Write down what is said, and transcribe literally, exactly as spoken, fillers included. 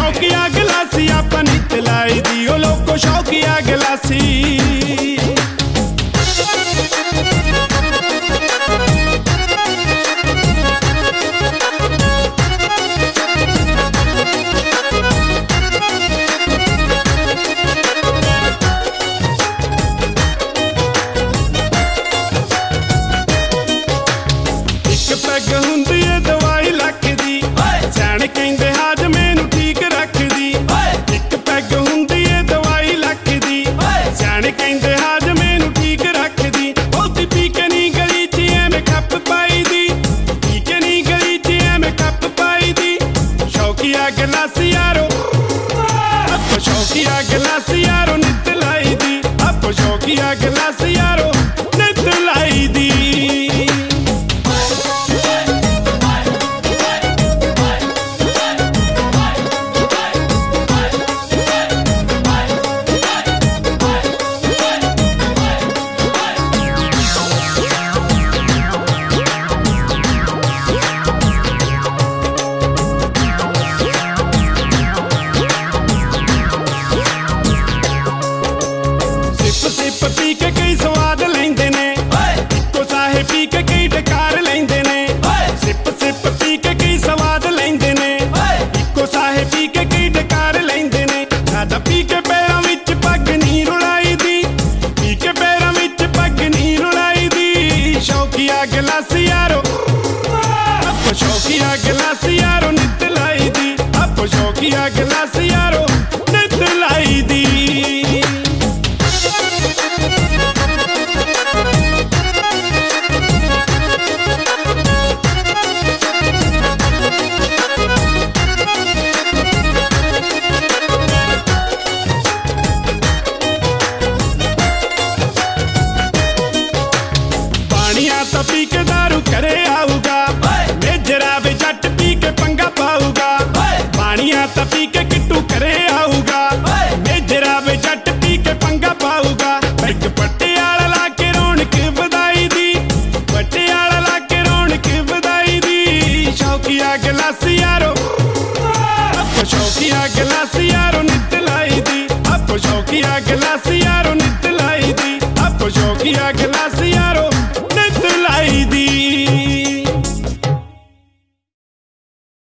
शौकिया गिलासी आपा नित लाई दी, ओ लोको शौकिया गिलासी। पैग हुंदी है दवाई लख दी, सियाणे कहंदे हाजमे नूं ठीक रखदी। इक पैग हुंदी है दवाई लख दी, सियाणे कहंदे हाजमे नूं ठीक रखदी। बहुती पी के नी गली च एवें खप पाई दी, पी के नी गली च एवें खप पाई दी। शौकिया गिलासी यारो आपो शौकिया गिलासी यारो नित लाई दी, आपो शौकिया गिलासी यारो नित लाई दी। सिप पी के कई स्वाद लेंदे ने, इको साहे पी के कई डकार लेंदे ने। सिप सिप पी के कई स्वाद लेंदे ने, इको साहे पी के कई डकार लेंदे ने। सादा पी के पैरां विच पग नी रुलाई दी, पी के पैरां विच पग नी रुलाई दी। शौकिया गिलासी यारो आपो शौकिया गिलासी यारो नित लाई दी, आपो शौकिया गिलासी